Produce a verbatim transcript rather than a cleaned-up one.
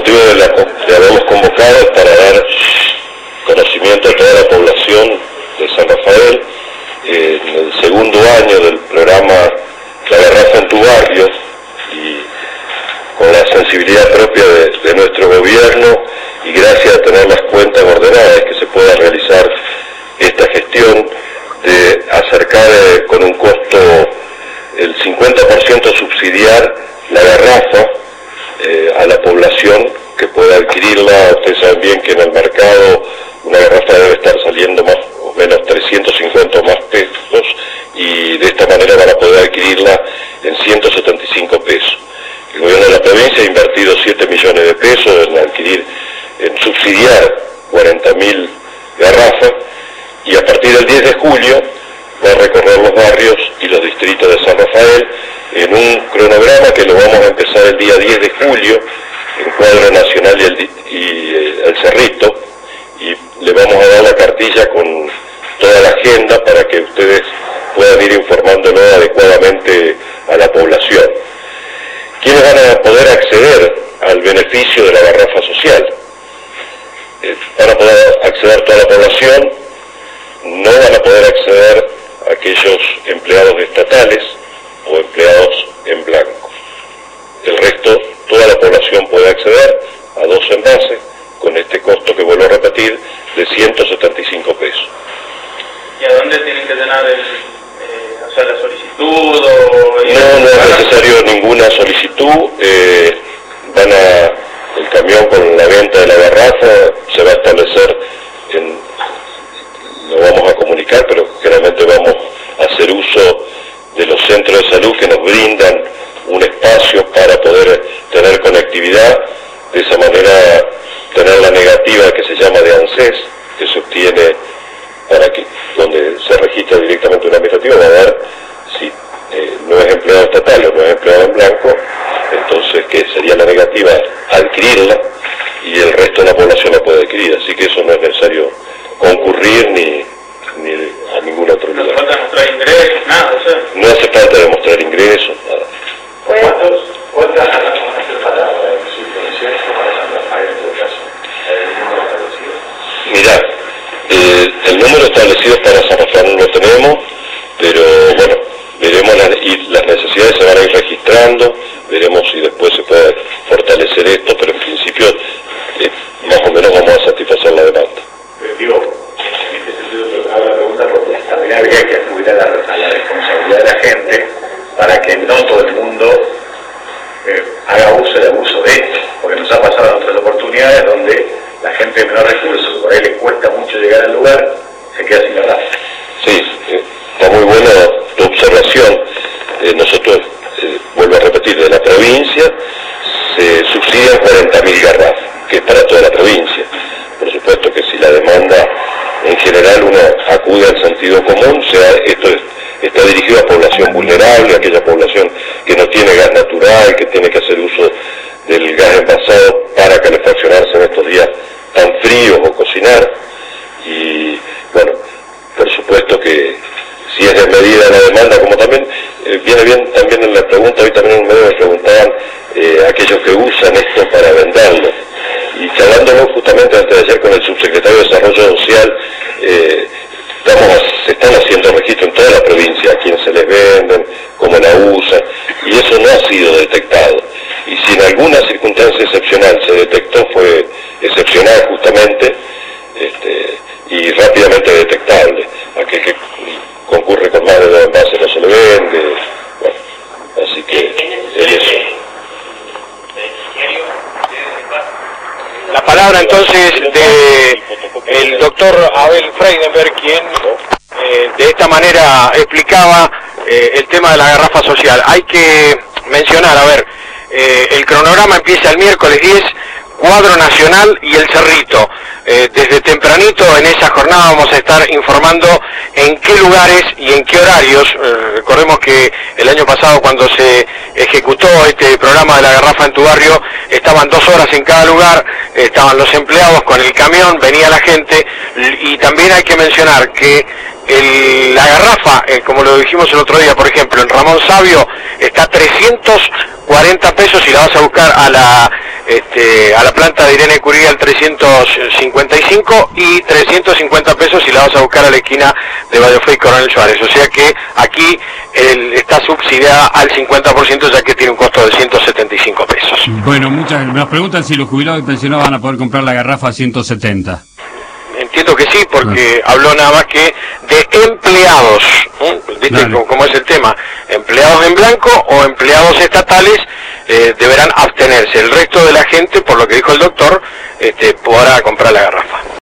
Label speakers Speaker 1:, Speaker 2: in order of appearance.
Speaker 1: motivo de, la, de haberlos convocado es para dar conocimiento a toda la población de San Rafael eh, en el segundo año del programa La Garrafa en tu Barrio, y con la sensibilidad propia de, de nuestro gobierno y gracias a tener las cuentas ordenadas, que se pueda realizar esta gestión de acercar eh, con un costo el cincuenta por ciento subsidiar la garrafa eh, a la población que pueda adquirirla. Ustedes saben bien que en el mercado una garrafa debe estar saliendo más o menos trescientos cincuenta más pesos, y de esta manera van a poder adquirirla en ciento setenta y cinco pesos. El gobierno de la provincia ha invertido siete millones de pesos en adquirir, en subsidiar cuarenta mil garrafas, y a partir del diez de julio va a recorrer los barrios y los distritos de San Rafael en un cronograma que lo vamos a empezar el día diez de julio en Cuadro Nacional y el, y el Cerrito, y le vamos a dar la cartilla con toda la agenda para que ustedes puedan ir informándolo adecuadamente a la población. ¿Quiénes van a poder acceder al beneficio de la garrafa social? Eh, van a poder acceder toda la población, no van a poder acceder aquellos empleados estatales o empleados en blanco. El resto, toda la población puede acceder a dos envases con este costo que vuelvo a repetir de ciento setenta y cinco pesos.
Speaker 2: ¿Y a dónde tienen que llenar el, eh, o sea, la solicitud? O,
Speaker 1: no, no es necesario ninguna solicitud. Eh, van a, el camión con la venta de la garrafa se va a establecer en, lo vamos a comunicar, pero generalmente vamos a hacer uso de los centros de salud que nos brindan un espacio para poder tener conectividad, de esa manera tener la negativa que se llama de ANSES, que se obtiene para que, donde se registra directamente un administrativo, va a ver si eh, no es empleado estatal o no es empleado en blanco, entonces que sería la negativa adquirirla, y el resto de la población la puede adquirir, así que eso no es necesario concurrir ni, ni a ningún otro lugar.
Speaker 2: ¿No hace falta demostrar ingresos, nada? O sea.
Speaker 1: No hace falta demostrar ingresos, nada.
Speaker 3: ¿Cuántos, ¿Cuántas van a hacer falta para subvenciones o para San Rafael en todo caso? ¿El número establecido?
Speaker 1: Mirá, eh, el número establecido para San Rafael no lo tenemos, pero bueno, veremos las, y las necesidades se van a ir registrando, veremos si después se puede fortalecer esto, pero en principio eh, más o menos vamos a satisfacer la demanda.
Speaker 3: Pero digo, en este sentido hago la pregunta porque también habría que acudir a la, a la responsabilidad de la gente para que no todo el mundo eh, haga uso y abuso de esto, porque nos ha pasado en otras oportunidades donde la gente de menor recursos, por ahí le cuesta mucho llegar al lugar, se queda sin garrafa.
Speaker 1: Sí, eh, está muy buena tu observación. Eh, nosotros, eh, vuelvo a repetir, de la provincia se subsidian cuarenta mil garrafas, que es para toda la provincia. Por supuesto que si la demanda en general uno acude al sentido común, sea, esto es, está dirigido a población vulnerable, a aquella población que no tiene gas natural, que tiene que hacer uso del gas envasado para calefaccionarse en estos días tan fríos o cocinar. Y bueno, por supuesto que si es desmedida la demanda, como también eh, viene bien también en la pregunta, hoy también en un medio me preguntaban eh, aquellos que usan esto para venderlo. Y charlándolo justamente antes de ayer con el subsecretario de Desarrollo Social, eh, estamos, se están haciendo registros en toda la provincia, a quién se les venden, cómo la usan, y eso no ha sido detectado. Y si en alguna circunstancia excepcional se detectó, fue excepcional justamente, este, y rápidamente detectable. Aquel que concurre con más de dos envases no se le vende, bueno, así que es eso.
Speaker 4: La palabra entonces de el doctor Abel Freidenberg, quien eh, de esta manera explicaba eh, el tema de la garrafa social. Hay que mencionar, a ver, eh, el cronograma empieza el miércoles diez, Cuadro Nacional y el Cerrito. Eh, desde tempranito en esa jornada vamos a estar informando en qué lugares y en qué horarios. Eh, recordemos que el año pasado, cuando se ejecutó este programa de la garrafa en tu barrio, estaban dos horas en cada lugar, eh, estaban los empleados con el camión, venía la gente, y también hay que mencionar que el, la garrafa, eh, como lo dijimos el otro día, por ejemplo, en Ramón Sabio está trescientos cuarenta pesos y la vas a buscar a la este, a la planta de Irene Curí al trescientos cincuenta y cinco y trescientos cincuenta pesos si la vas a buscar a la esquina de Ballofré y Coronel Suárez. O sea que aquí el, está subsidiada al cincuenta por ciento, ya que tiene un costo de ciento setenta y cinco pesos.
Speaker 5: Bueno, muchas, nos preguntan si los jubilados y pensionados van a poder comprar la garrafa a ciento setenta.
Speaker 4: Entiendo que sí, porque ah. habló nada más que de empleados, ¿eh? ¿Viste cómo, cómo es el tema? Empleados en blanco o empleados estatales eh, deberán abstenerse. El resto de la gente, por lo que dijo el doctor, este, podrá comprar la garrafa.